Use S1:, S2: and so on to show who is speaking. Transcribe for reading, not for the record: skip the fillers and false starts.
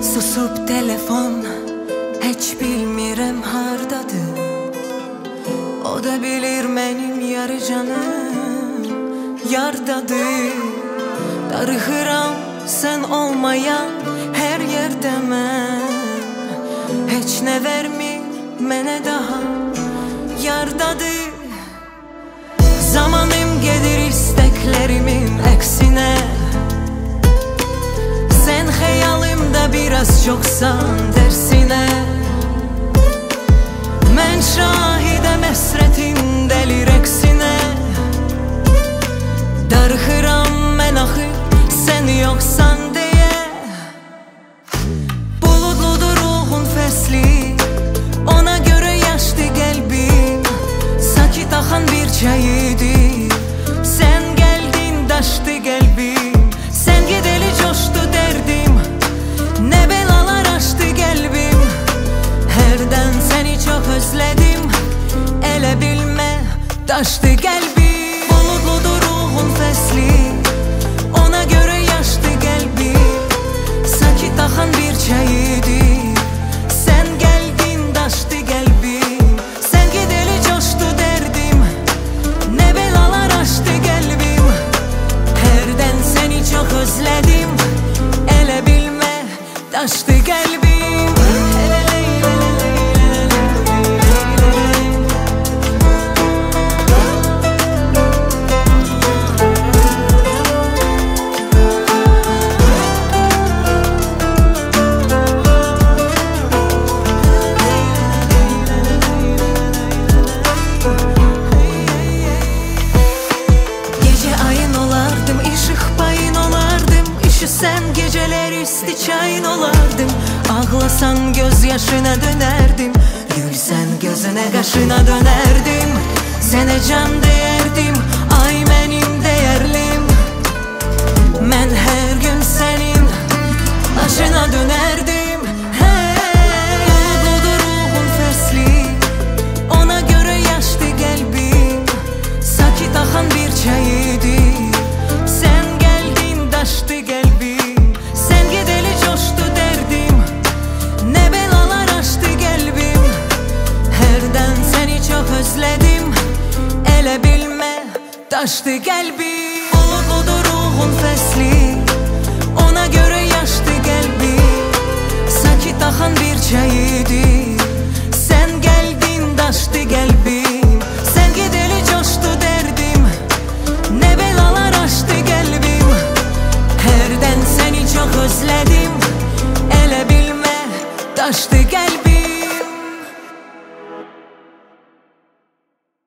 S1: Susub telefon, heç bilmirəm hardadır. O da bilir mənim yarı canım yardadır. Darıxıram sən olmayan hər yerdə mən. Heç nə vermir mənə daha yardadır. Zamanım gedir istəklərimin əksinə. Sən xəyalımda biraz çoxsan tərsinə. Mən şahidəm əsrətin dəli rəqsinə. Darıxıram mən axı sən yoxsan deyə. Buludludur ruhun fəsli, ona görə yaşdı qəlbim. Sakit axan bir çay idi, sən gəldin daşdı qəlbim. Sən gedəli coşdu dərdim, nə belalar açdı qəlbim. Hərdən səni çox özlədim, elə bilmə daşdı qəlbim. Buludludur ruhun fəsli, ona görə yaşdı qəlbim. Sakit axan bir çay idi, sən gəldin daşdı qəlbim. Sən gedəli coşdu dərdim, nə belalar açdı qəlbim. Hərdən səni çox özlədim, elə bilmə daşdı qəlbim. Sən gecələr isti çayın olardım. Ağlasan göz yaşına dönərdim. Gülsən gözünə qaşına dönərdim. Sənə can deyərdim, ay mənim dəyərlim. Mən hər gün sənin başına dönərdim. Buludludur ruhun fəsli, ona görə yaşdı qəlbim. Sakit axan bir çay idi, sən gəldin daşdı qəlbim. Özlədim, elə bilmə daşdı qəlbim. Buludludur ruhun fəsli, ona görə yaşdı qəlbim. Sakit axan bir çay idi, sən gəldin daşdı qəlbim. Sən gedəli coşdu dərdim, nə belalar açdı qəlbim. Hərdən səni çox özlədim, elə bilmə daşdı qəlbim.